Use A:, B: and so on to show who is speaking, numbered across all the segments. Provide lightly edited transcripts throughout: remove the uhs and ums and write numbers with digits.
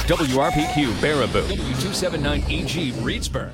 A: WRPQ Baraboo, W279EG Reedsburg.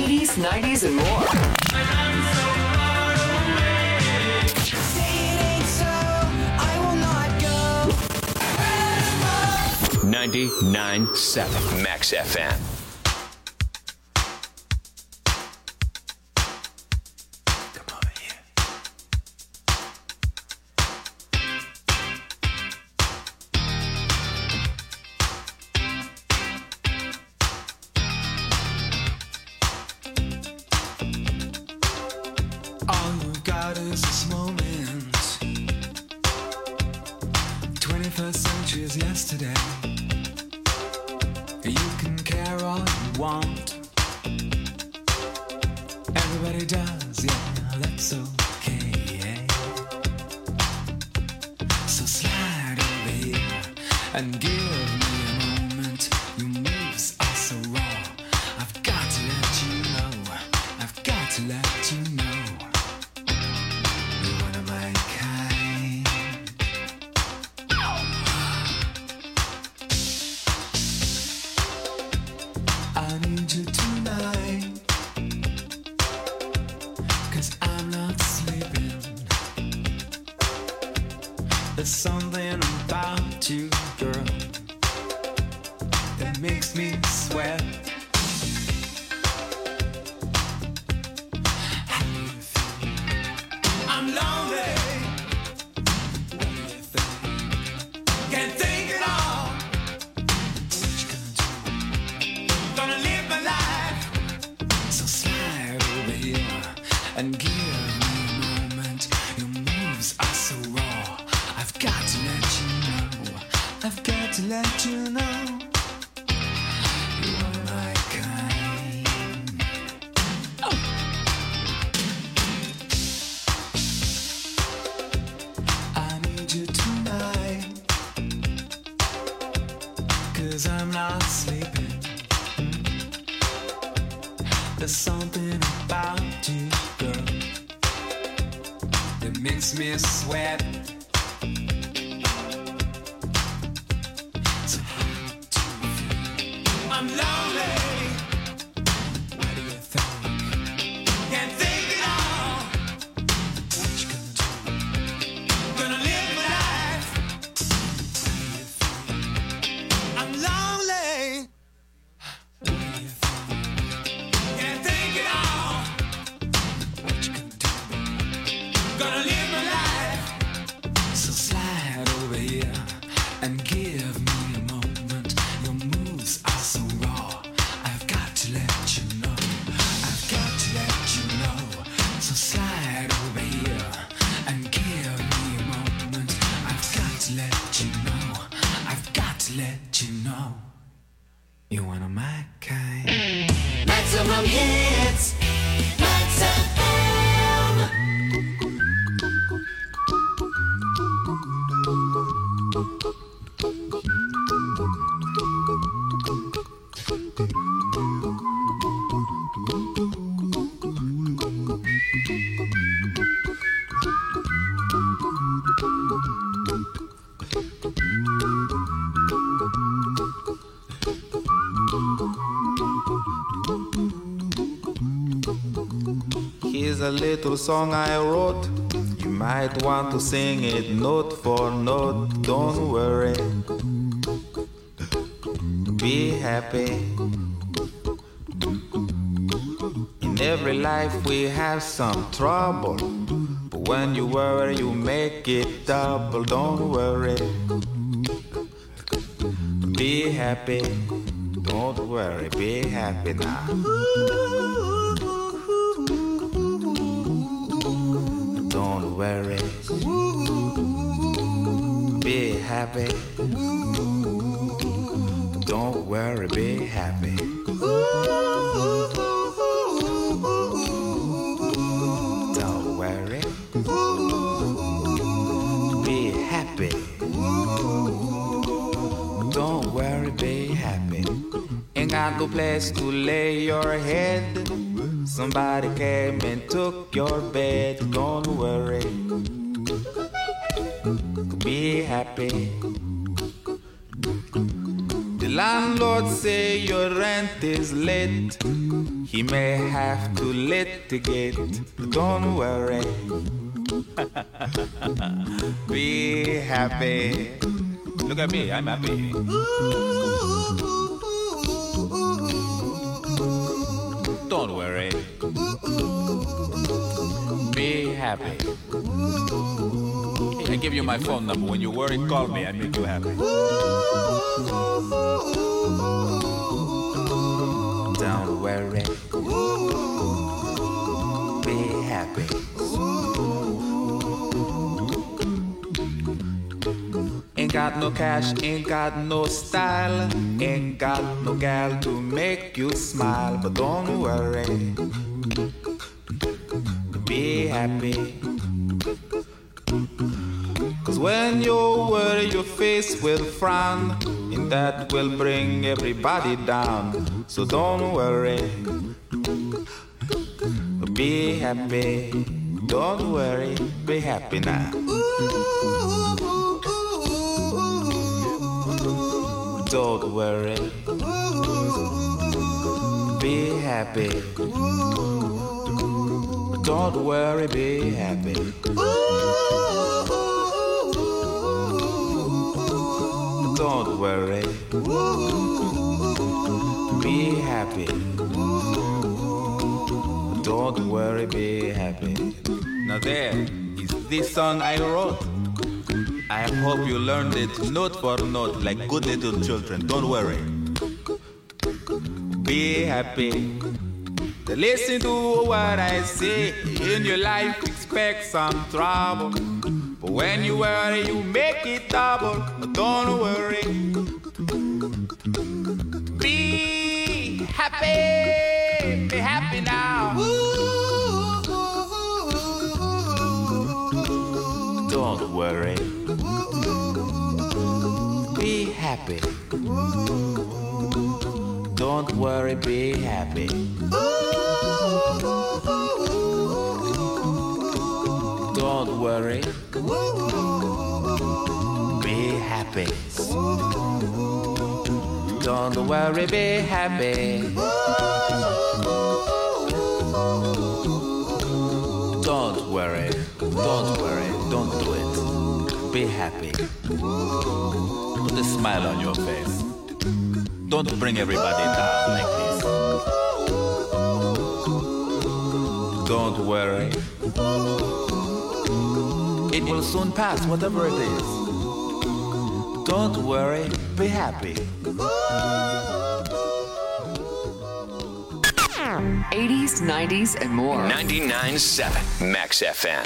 B: 80s, 90s, and more.
A: 99.7 Max FM.
C: All you got is this moment. 21st century is yesterday. You can care all you want. Everybody does, yeah, that's okay. So slide over here and give me a moment. Your moves are so raw. I've got to let you know. I've got to let you know. You're one of my kind. I need you tonight, 'cause I'm not sleeping. There's something about you, girl, that makes me sweat. How do you feel? I'm lonely. What do you think? Can't think at all. What you gonna do? Gonna live my life. So slide over here and give me a moment. Your moves are so raw. I've got to let you know. I've got to let you know. You are my kind. Oh. I need you tonight, 'cause I'm not sleeping. There's something about you, girl, that makes me sweat. So how do you feel? I'm lonely. What do you think? Can't think at all. What you gonna do? Gonna live my life. What do you feel? I'm lonely. What do you think? Can't think at all. What you gonna do? Gonna live my life. So slide over here and give me a moment. Your moves are so raw. I've got to let you know. I've got to let you know. So slide over here and give me a moment. I've got to let you know. I've got to let you know. You're one of my kind.
B: Maximum hits. Max FM.
D: Here's a little song I wrote. You might want to sing it note for note. Don't worry. Be happy. In every life we have some trouble. But when you worry, you make it double. Don't worry. Be happy. Don't worry. Be happy now. Don't worry. Be happy. Don't worry, be happy. Don't worry. Be happy. Don't worry, be happy. Ain't got no place to lay your head. Somebody came and took your bed. Don't worry. Be happy. The landlord say your rent is late, he may have to litigate. Don't worry. Be happy. Look at me, I'm happy. Don't worry. Be happy. I give you my phone number. When you worry, call me. I make you happy. Don't worry. Be happy. Ain't got no cash, ain't got no style, ain't got no gal to make you smile. But don't worry. Be happy. Cause when you worry, your face will frown, and that will bring everybody down. So don't worry. Be happy. Don't worry. Be happy now. Don't worry. Be happy. Don't worry, be happy. Don't worry. Be happy. Don't worry, be happy. Now there is this song I wrote. I hope you learned it note for note like good little children. Don't worry. Be happy. Listen to what I say. In your life, expect some trouble. But when you worry, you make it double. But don't worry. Be happy. Be happy now. Don't worry. Be happy. Don't worry, be happy. Don't worry. Be happy. Don't worry, be happy. Don't worry. Don't worry. Don't do it. Be happy. Put a smile on your face. Don't bring everybody down like this. Don't worry. It will soon pass, whatever it is. Don't worry, be happy.
B: 80s, 90s, and more.
A: 99.7 Max FM.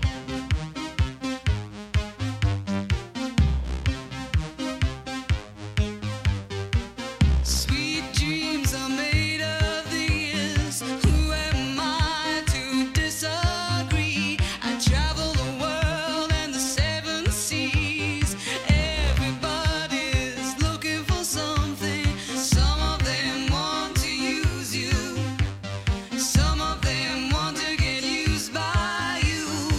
C: Sweet dreams are made of these. Who am I to disagree? I travel the world and the seven seas. Everybody's looking for something. Some of them want to use you. Some of them want to get used by you.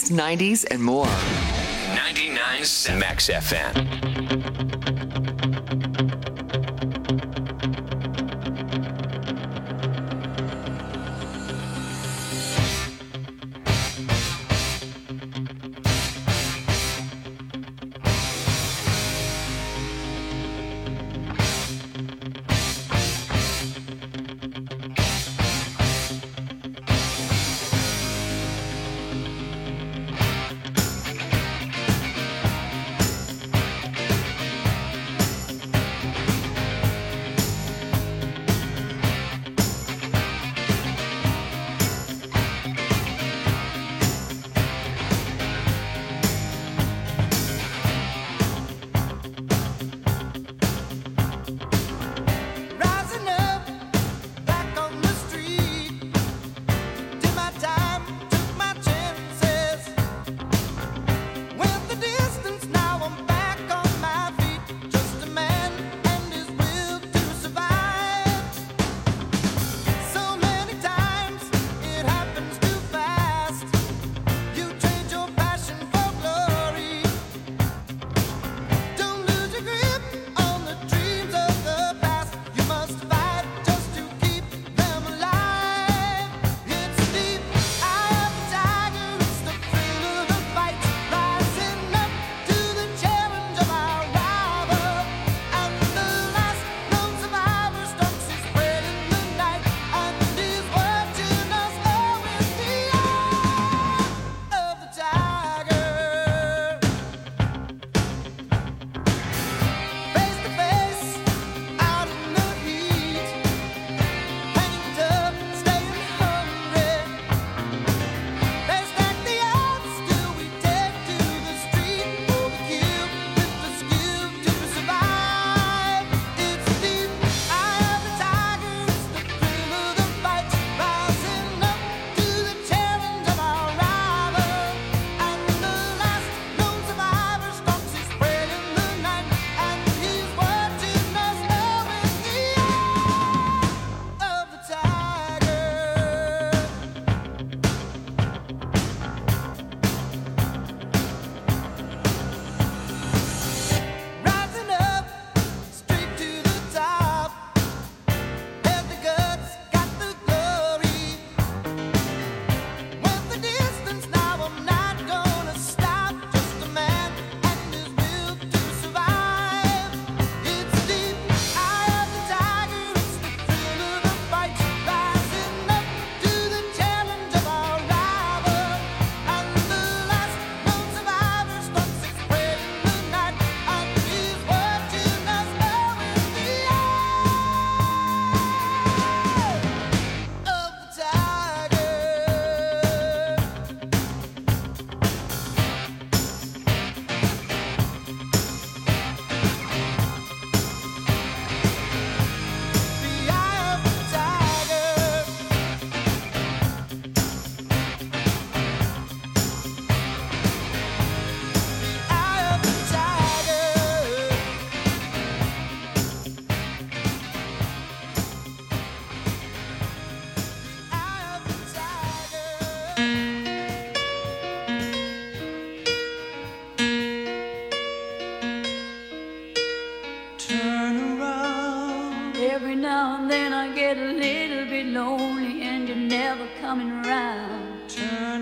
B: 80s, 90s, and more.
A: 99.7 Max FM.
E: Every now and then I get a little bit lonely and you're never coming around.
C: Turn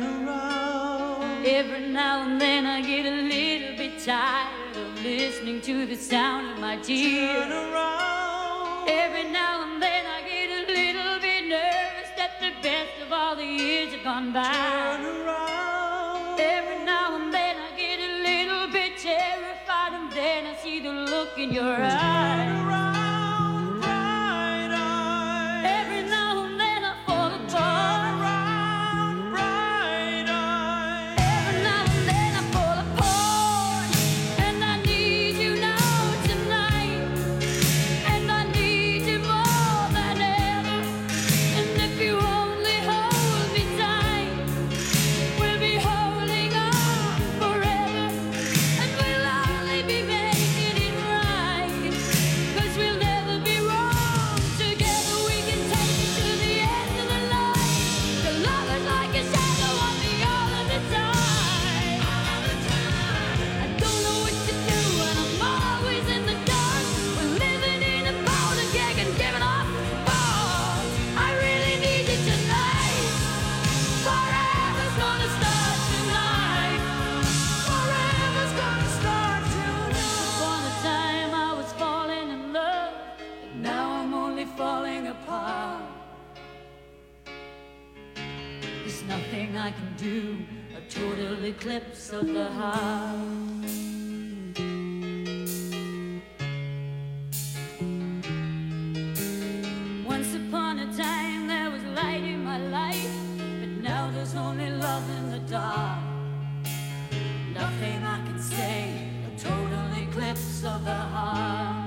C: around.
E: Every now and then I get a little bit tired of listening to the sound of my tears.
C: Turn around.
E: Every now and then I get a little bit nervous that the best of all the years have gone by.
C: Turn around.
E: Every now and then I get a little bit terrified, and then I see the look in your eyes.
C: Turn around, bright eyes.
E: Every now and then I fall apart.
C: Turn around, bright eyes.
E: Every now and then I fall apart, and I need you now tonight, and I need you more than ever. And if you only hold me tight, we'll be holding on forever, and we'll only be making it right, 'cause we I can do, a total eclipse of the heart. Once upon a time there was light in my life, but now there's only love in the dark. Nothing I can say, a total eclipse of the heart.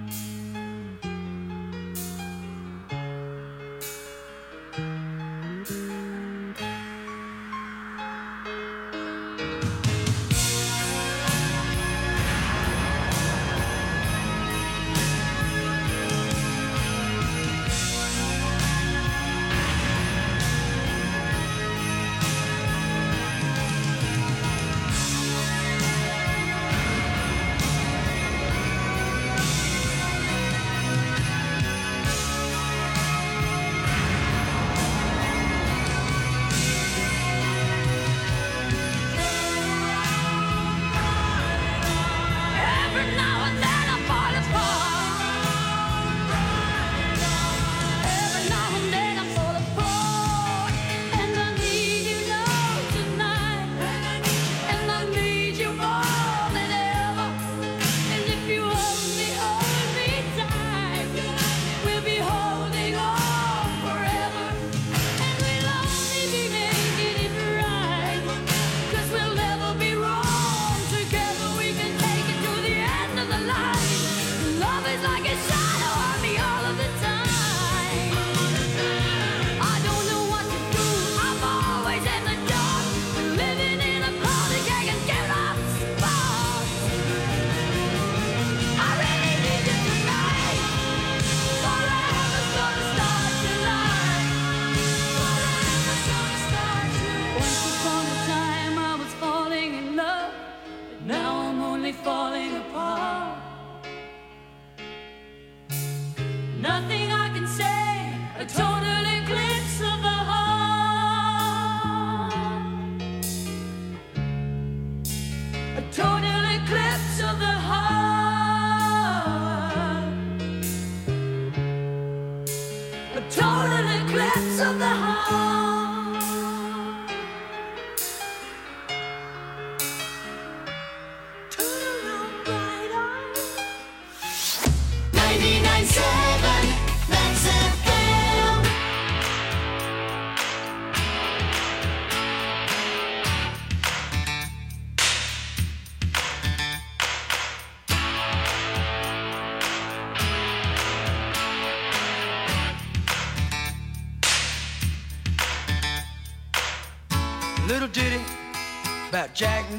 F: Little ditty about Jack and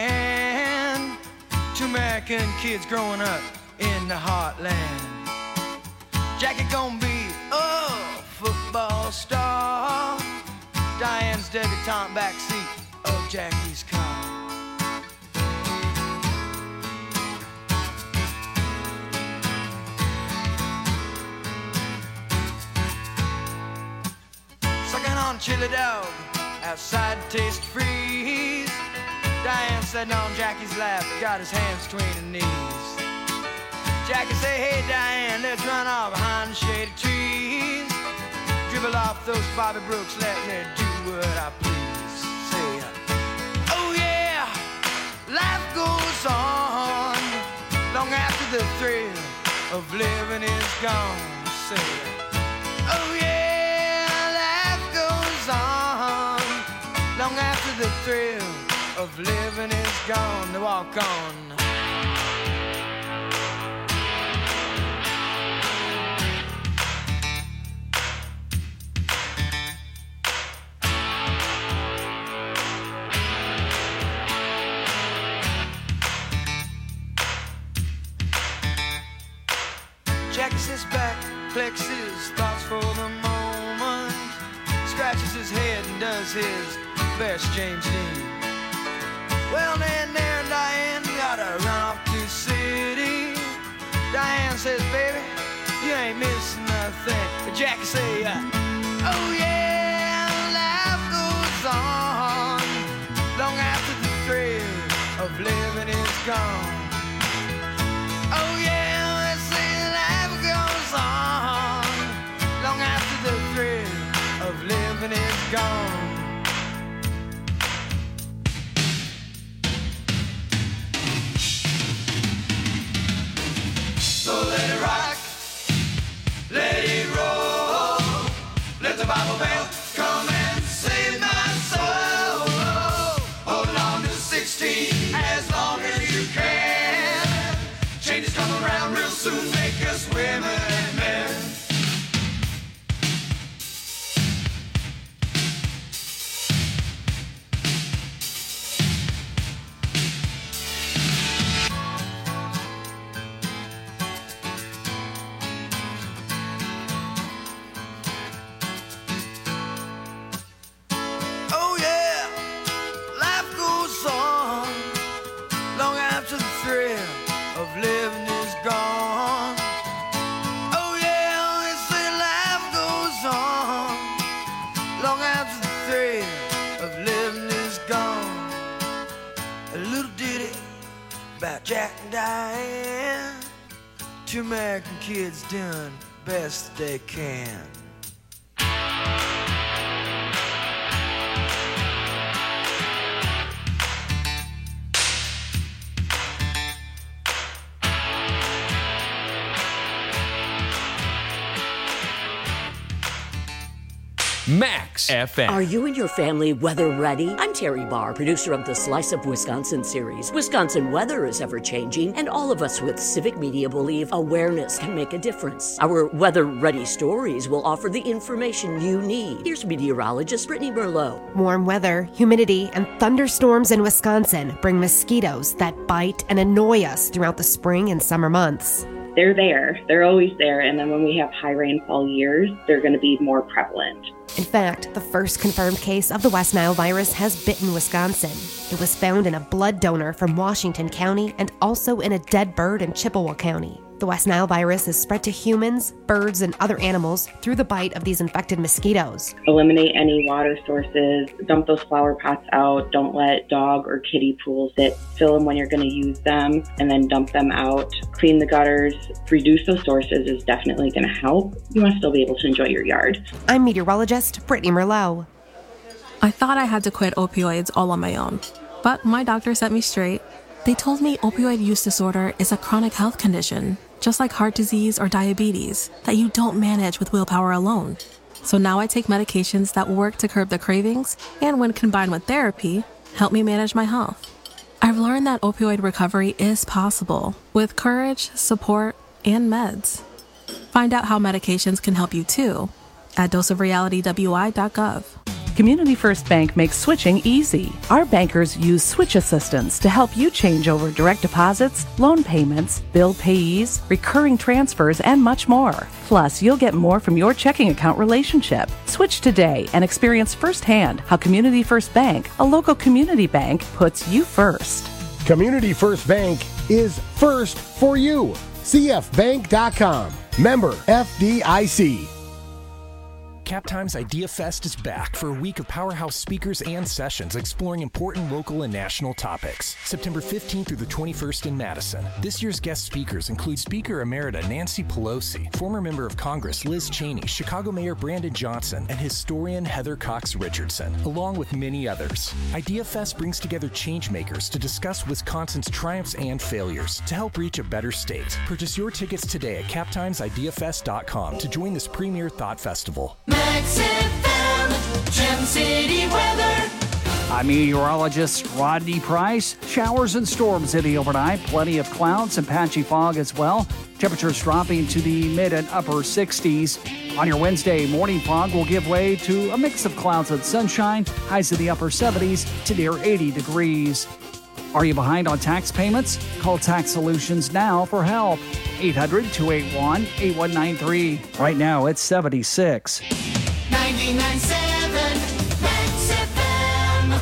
F: Diane, two American kids growing up in the heartland. Jackie gonna be a football star, Diane's debutante backseat of Jackie's car. Sucking on chili dog outside to taste freeze. Diane sitting on Jackie's lap, got his hands between her knees. Jackie say, hey Diane, let's run off behind the shady trees. Dribble off those Bobby Brooks, let me do what I please. Say, oh yeah, life goes on long after the thrill of living is gone. Say, oh yeah, life goes on long after the thrill of living is gone. To walk on. Jackie sits back, collects his thoughts for the moment, scratches his head and does his best James Dean. Well, then there and Diane gotta run off to the city. Diane says, baby, you ain't missing nothing. But Jackie say, oh yeah, life goes on long after the thrill of living is gone. Oh yeah, let's say life goes on long after the thrill of living is gone. about Jack and Diane. Two American kids doing the best they can.
A: Max FM.
G: Are you and your family weather ready? I'm Terry Barr, producer of the Slice of Wisconsin series. Wisconsin weather is ever changing, and all of us with civic media believe awareness can make a difference. Our weather ready stories will offer the information you need. Here's meteorologist Brittany Merlot.
H: Warm weather, humidity, and thunderstorms in Wisconsin bring mosquitoes that bite and annoy us throughout the spring and summer months.
I: They're there. They're always there. And then when we have high rainfall years, they're going to be more prevalent.
H: In fact, the first confirmed case of the West Nile virus has bitten Wisconsin. It was found in a blood donor from Washington County and also in a dead bird in Chippewa County. The West Nile virus is spread to humans, birds, and other animals through the bite of these infected mosquitoes.
I: Eliminate any water sources, dump those flower pots out, don't let dog or kitty pools sit, fill them when you're going to use them, and then dump them out. Clean the gutters, reduce those sources is definitely going to help. You want to still be able to enjoy your yard.
H: I'm meteorologist Brittany Merlot.
J: I thought I had to quit opioids all on my own, but my doctor set me straight. They told me opioid use disorder is a chronic health condition, just like heart disease or diabetes, that you don't manage with willpower alone. So now I take medications that work to curb the cravings and, when combined with therapy, help me manage my health. I've learned that opioid recovery is possible with courage, support, and meds. Find out how medications can help you too at doseofrealitywi.gov.
K: Community First Bank makes switching easy. Our bankers use switch assistance to help you change over direct deposits, loan payments, bill payees, recurring transfers, and much more. Plus, you'll get more from your checking account relationship. Switch today and experience firsthand how Community First Bank, a local community bank, puts you first.
L: Community First Bank is first for you. CFBank.com. Member FDIC.
M: Cap Times Idea Fest is back for a week of powerhouse speakers and sessions exploring important local and national topics. September 15th through the 21st in Madison. This year's guest speakers include Speaker Emerita Nancy Pelosi, former member of Congress Liz Cheney, Chicago Mayor Brandon Johnson, and historian Heather Cox Richardson, along with many others. Idea Fest brings together changemakers to discuss Wisconsin's triumphs and failures to help reach a better state. Purchase your tickets today at captimesideafest.com to join this premier thought festival.
C: Max FM, Gem City weather.
N: I'm meteorologist Rodney Price. Showers and storms hitting overnight. Plenty of clouds and patchy fog as well. Temperatures dropping to the mid and upper 60s. On your Wednesday, morning fog will give way to a mix of clouds and sunshine. Highs in the upper 70s to near 80 degrees. Are you behind on tax payments? Call Tax Solutions now for help. 800-281-8193. Right now, it's 76.
C: 99.7 Max FM.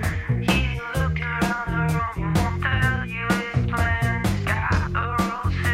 E: He looked around the room, won't tell you his plans. Got a rose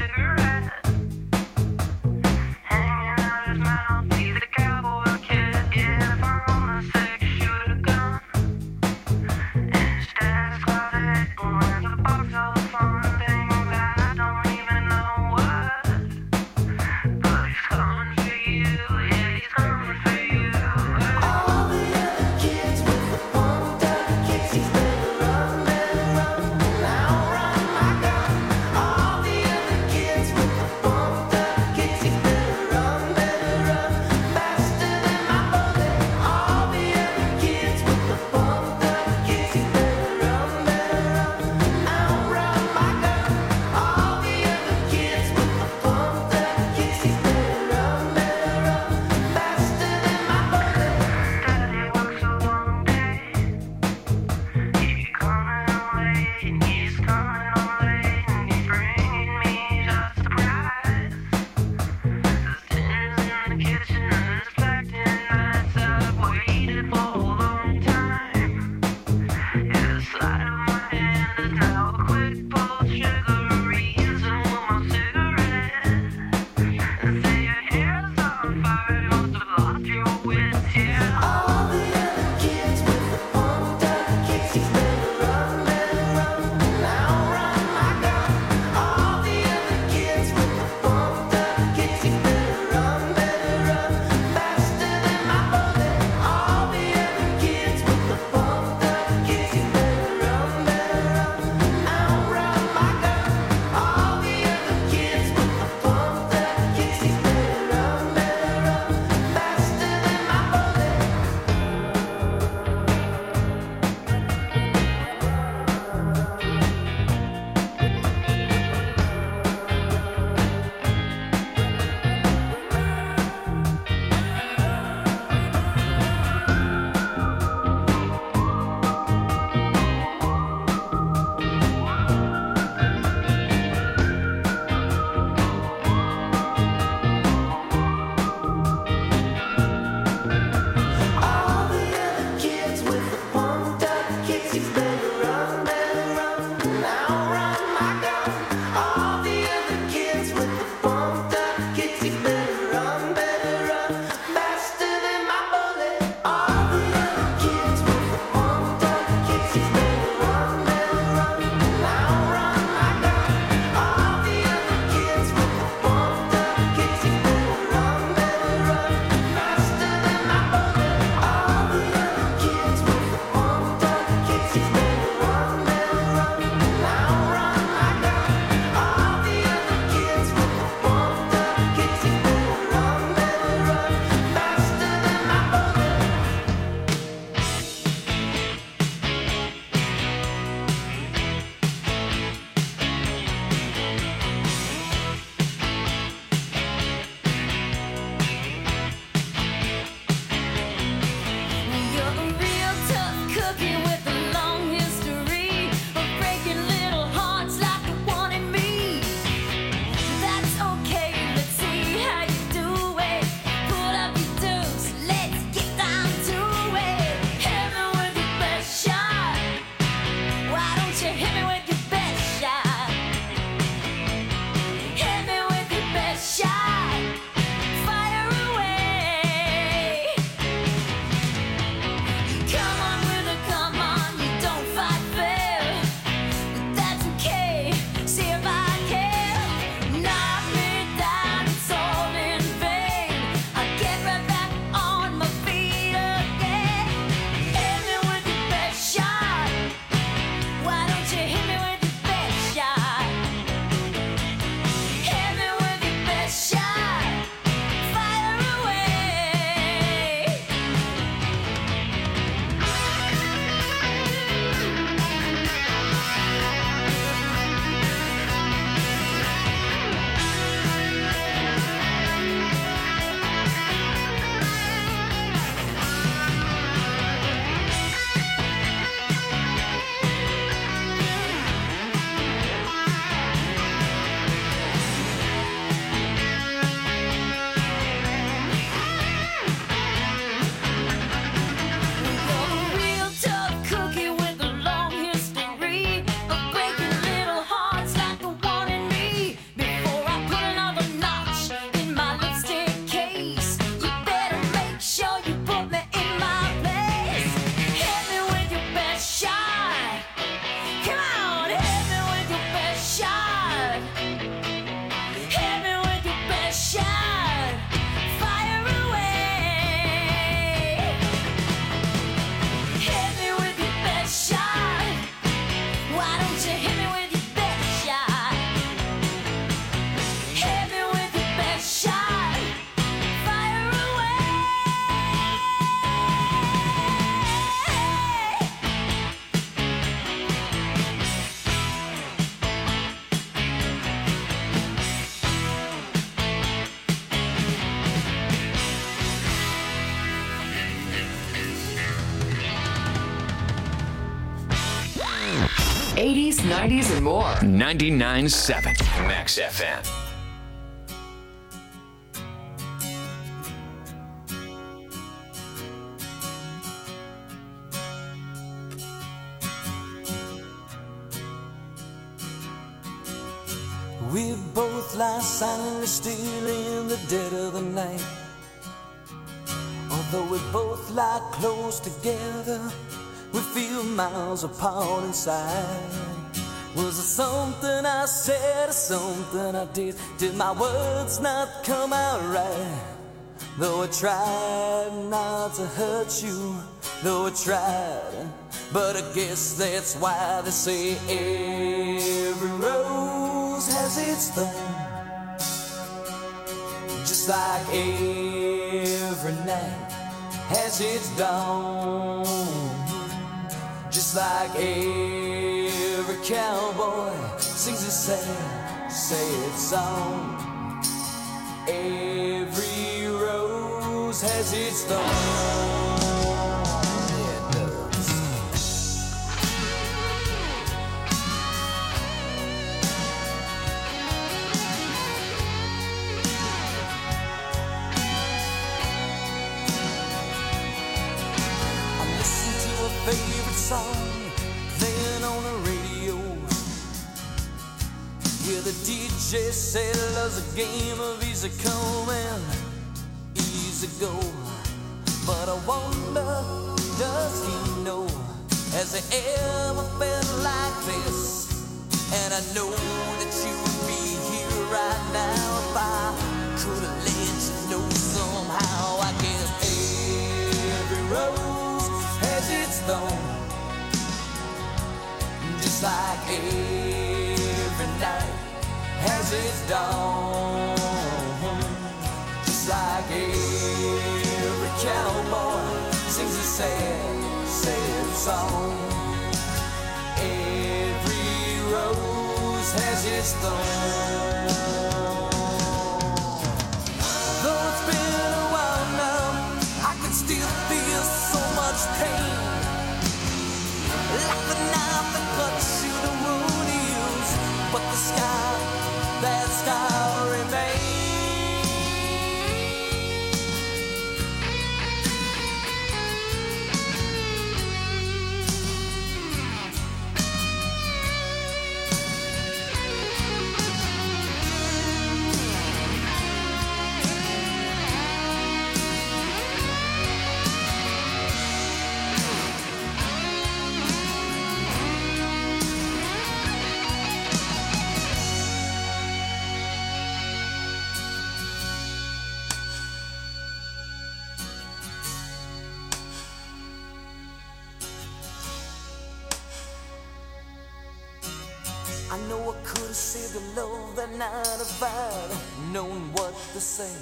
B: 80s, 90s, and more.
A: 99.7 Max FM.
O: We both lie silently still in the dead of the night. Although we both lie close together, we feel miles apart inside. Was it something I said or something I did? Did my words not come out right? Though I tried not to hurt you, though I tried, but I guess that's why they say every rose has its thorn. Just like every night has its dawn. Just like every cowboy sings a sad, sad song. Every rose has its thorn. Favorite song playing on the radio. Yeah, the DJ said love's a game of easy come and easy go. But I wonder, does he know? Has he ever felt like this? And I know that you would be here right now if I could have let you know somehow. I guess every rose has its thorn. Just like every night has its dawn. Just like every cowboy sings a sad, sad song. Every rose has its thorn. Though it's been a while now, I can still feel so much pain. Like the knife that cuts you, the wound heals, but the scar, that scar remains. I know I could have saved the love that night if I'd known what to say.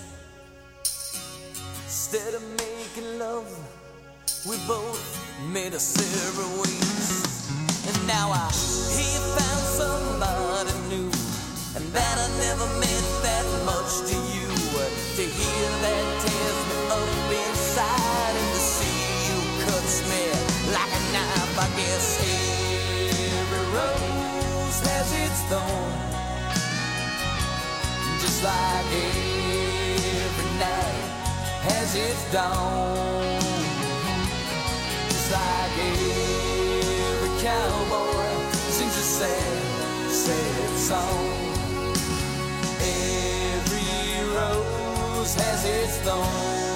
O: Instead of making love, we both made us separate ways. And now I hear you found somebody new, and that I never meant that much to you. To hear that tears me up inside, and to see you cuts me like a knife. I guess every rose has its thorn. Just like every night has its dawn. Just like every cowboy sings a sad, sad song. Every rose has its thorn.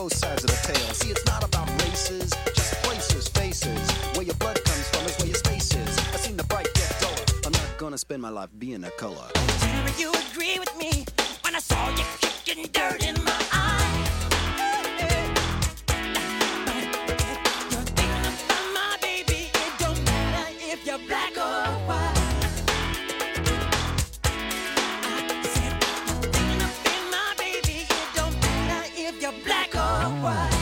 P: both sides of the tale. See, it's not about races, just places, faces. Where your blood comes from is where your space is. I seen the bright get duller. I'm not gonna spend my life being a color.
C: Tell me you agree with me when I saw you kicking dirt in my eye. You're thinking about my baby. It don't matter if you're black or white. I said you're thinking about my baby. It don't matter if you're black or white.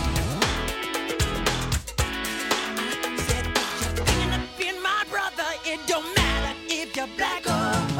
C: I said you're thinking about my brother. It don't matter if you're black or white.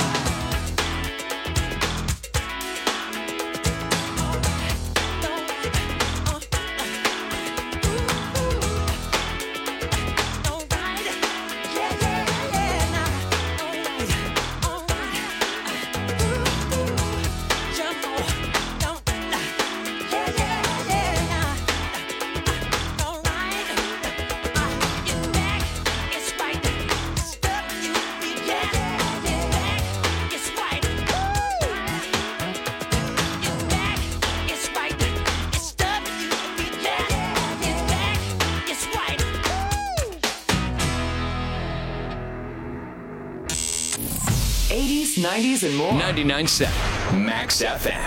A: '80s, '90s, and more. 99.7 Max FM.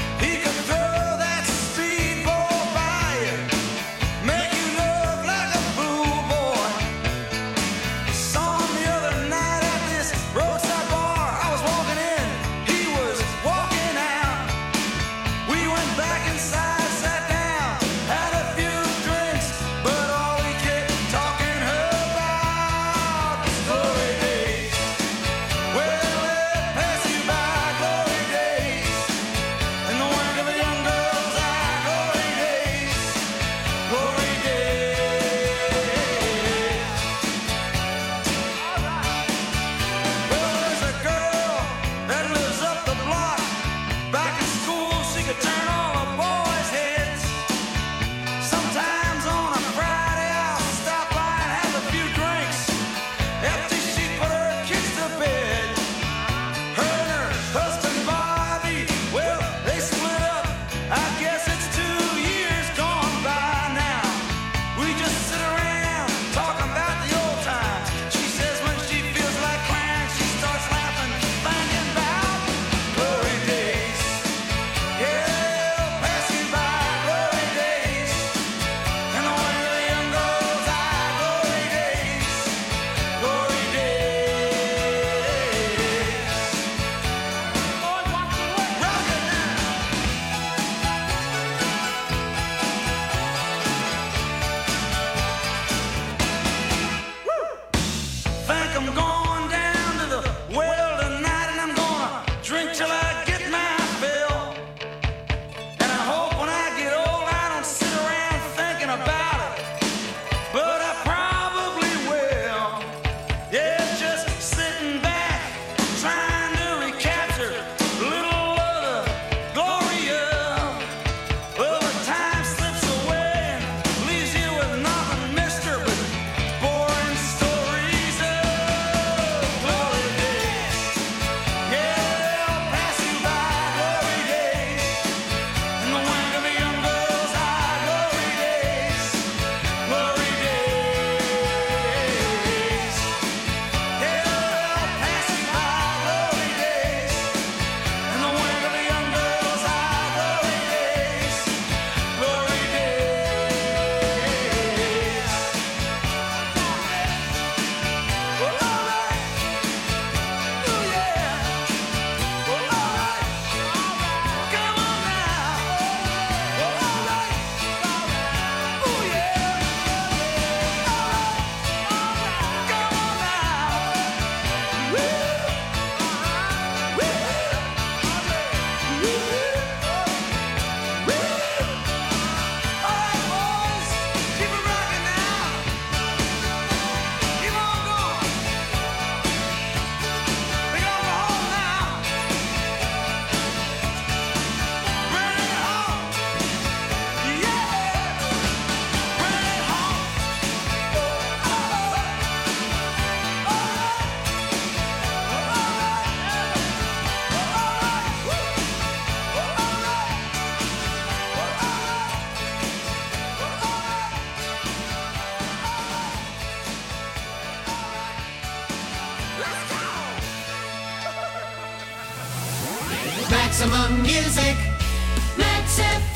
C: Make you look like a Maximum music. Max FM.